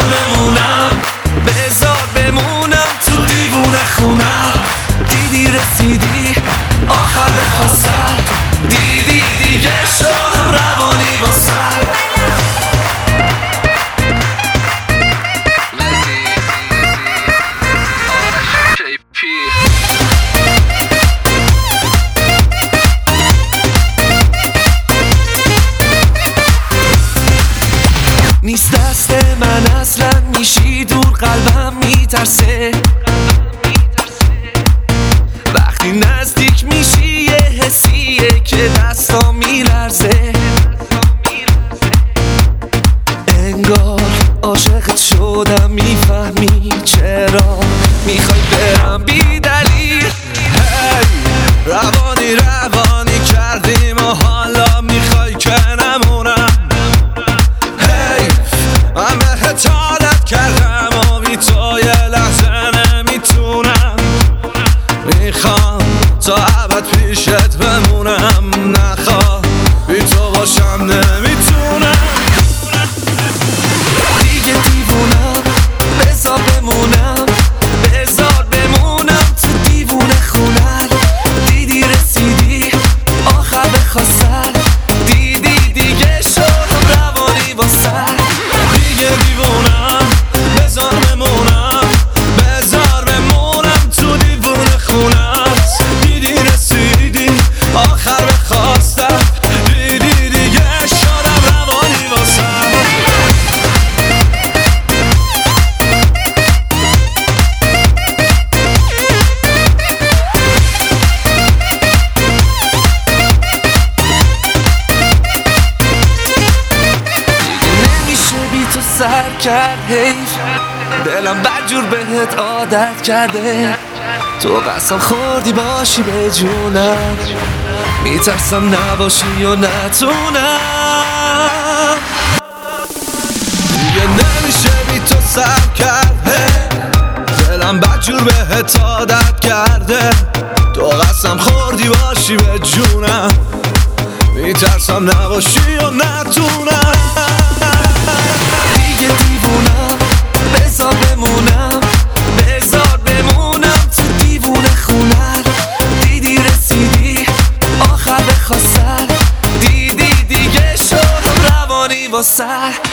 بمونم، بذار بمونم تو دیوونه خونم. دیدی رسیدی آخر خواستم، دیدی دیگه شدم روانی واسه. نیست دست من اصلا، میشی دور قلبم میترسه. وقتی نزدیک میشی یه حسیه که دستام میلرزه. انگار عاشقت شدم، میفهمی چرا میخوای برم بی دلیل. روانی روانی کردیم و حالا میخوای که نمونم. من بهت عادت کردم و بی تو یه لحظه نمیتونم. میخوام تا ابد پیشت بمونم، نخواه بی تو باشم نمیتونم. دیگه دیوونم، بذار بمونم، بذار بمونم تو دیوونه خونم. دیدی رسیدی آخر بخواستن، دیدی دیگه شدم روانی واسه. دیگه دیوونم، بذار بمونم، بذار بمونم تو دیوونه خونت. دیدی رسیدی آخر بخواستم، دیدی دیگه شدم روانی واسه. سر کرد حیف، دلم بدجور بهت عادت کرده. تو قسم خوردی باشی به جونم، میترسم نباشی و نتونم. دیگه نمیشه بی تو سر کرده، دلم بدجور بهت عادت کرده. تو قسم خوردی باشی به جونم، میترسم نباشی و نتونم. دیگه دیوونم، بذار بمونم، بذار بمونم تو دیوونه خونم. دیدی رسیدی آخر بخواستن، دیدی دیگه شدم روانی واسه.